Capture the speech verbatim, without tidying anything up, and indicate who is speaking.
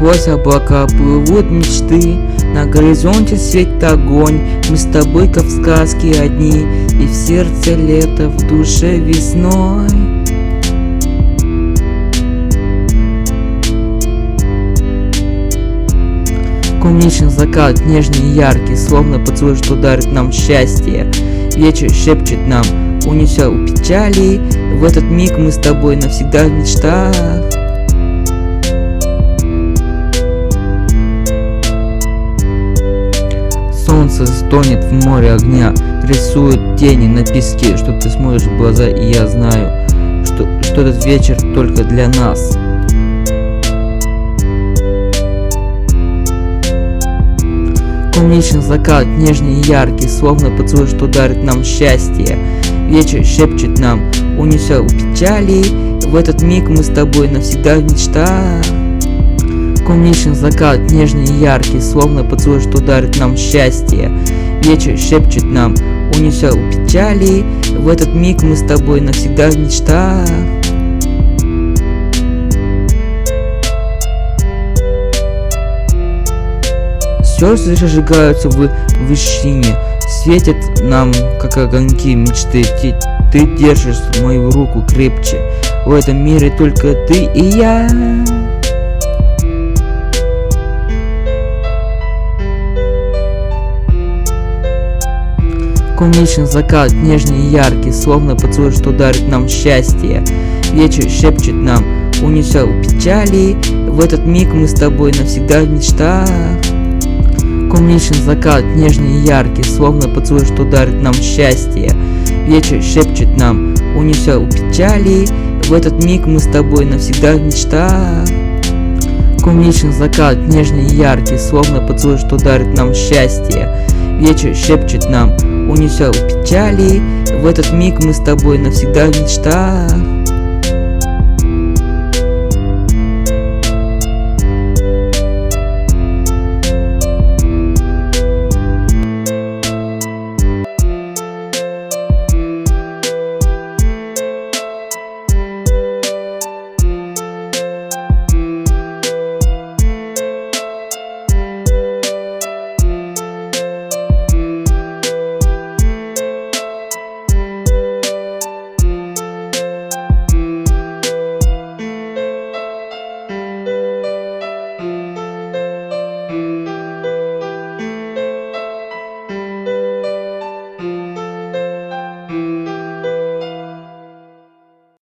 Speaker 1: Сквозь облака плывут мечты, на горизонте светит огонь. Мы с тобой как в сказке одни, и в сердце лето, в душе весной. Кумничный закат, нежный и яркий, словно поцелуй, что дарит нам счастье. Вечер шепчет нам, унеся у печали. В этот миг мы с тобой навсегда в мечтах. Солнце стонет в море огня, рисует тени на песке, что ты смотришь в глаза, и я знаю, что, что этот вечер только для нас. Кумничный закат, нежный и яркий, словно поцелуй, что дарит нам счастье. Вечер шепчет нам, унеся у печали. В этот миг мы с тобой навсегда в мечтах. Кумничный закат, нежный и яркий, словно поцелуй, что дарит нам счастье. Вечер шепчет нам, унеся у печали. В этот миг мы с тобой навсегда в мечтах. Звезды зажигаются в вышине, светят нам, как огоньки мечты. Ты, ты держишь мою руку крепче, в этом мире только ты и я. Кумничный закат, нежный и яркий, словно поцелуй, что дарит нам счастье. Вечер шепчет нам, унеся у печали. В этот миг мы с тобой навсегда в мечтах. Кумничный закат, нежный и яркий, словно поцелуй, что дарит нам счастье. Вечер шепчет нам, унеся у печали. В этот миг мы с тобой навсегда в мечтах. Кумничный закат, нежный и яркий, словно поцелуй, что дарит нам счастье. Вечер шепчет нам, унеся у печали. В этот миг мы с тобой навсегда в мечтах.